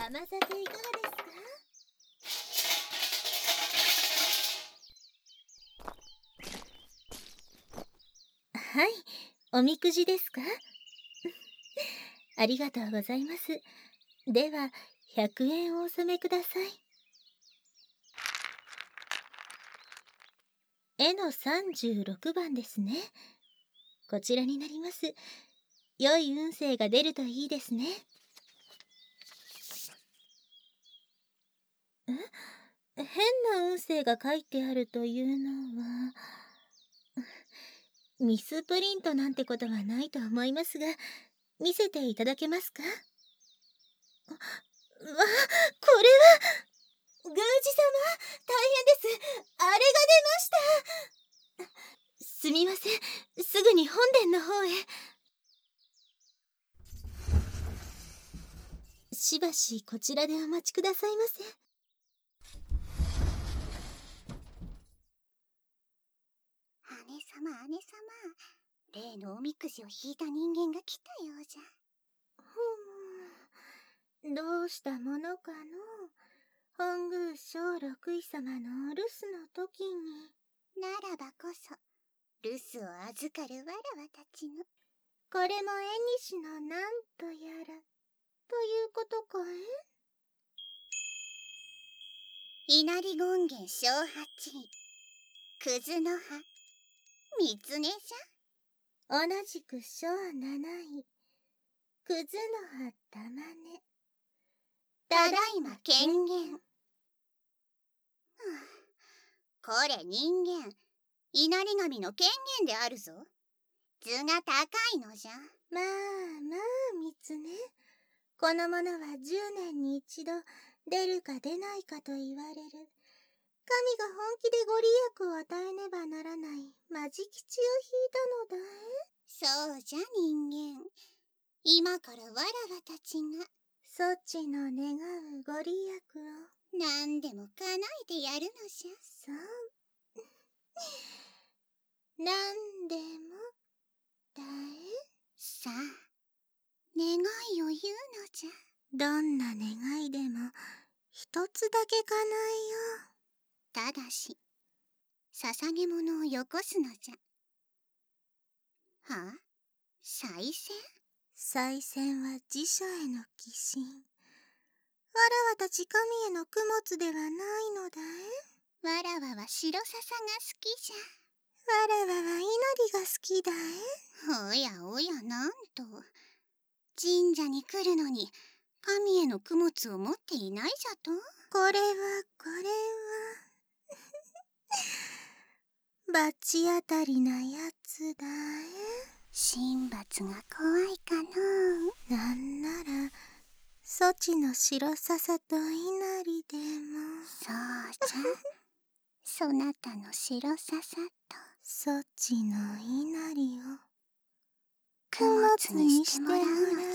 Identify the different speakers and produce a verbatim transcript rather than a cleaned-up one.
Speaker 1: 甘酒いかがですか？はい、おみくじですか？ありがとうございます。では、ひゃくえんお納めください。絵のさんじゅうろくばんですね。こちらになります。良い運勢が出るといいですね。え？変な運勢が書いてあるというのは、ミスプリントなんてことはないと思いますが、見せていただけますか？わ、これは宮司様、大変です。あれが出ました。すみません、すぐに本殿の方へ。しばしこちらでお待ちくださいませ。
Speaker 2: 姉様、姉様、例のおみくじを引いた人間が来たようじゃ。
Speaker 1: ふむ、どうしたものかの。本宮小六位様のお留守の時に。
Speaker 2: ならばこそ、留守を預かるわらわたちの。
Speaker 1: これも縁西のなんとやら、ということかえ？
Speaker 2: 稲荷権現小八位、クズの葉、三つねじ
Speaker 1: ゃ。同じく小七位、クズの葉玉ね。
Speaker 2: ただいま権限。これ人間、稲荷神の権限であるぞ。図が高いのじゃ。
Speaker 1: まあまあ、三つね。このものは十年に一度出るか出ないかと言われる。神が本気でご利益を与えねばならないマジ吉を引いたのだえ。
Speaker 2: そうじゃ人間。今からわらわたちが
Speaker 1: そちの願うご利益を
Speaker 2: 何でも叶えてやるのじゃ。
Speaker 1: そう。何でもだえ。
Speaker 2: さあ、願いを言うのじゃ。
Speaker 1: どんな願いでも一つだけ叶
Speaker 2: えよう。ただし、捧げ物をよこすのじゃ。はあ？再選？
Speaker 1: 再選は自社への寄進。わらわたち神への供物ではないのだえ。
Speaker 2: わらわは白笹が好きじゃ。
Speaker 1: わらわは稲荷が好きだ
Speaker 2: え。おやおや、なんと。神社に来るのに神への供物を持っていないじゃと。
Speaker 1: これはこれは罰当たりなやつだえ。
Speaker 2: 神罰が怖いかの。
Speaker 1: なんならそちの白笹と稲荷でも。
Speaker 2: そうじゃ。そなたの白笹と
Speaker 1: そちの稲荷を
Speaker 2: 供物にしてもらうのじゃ。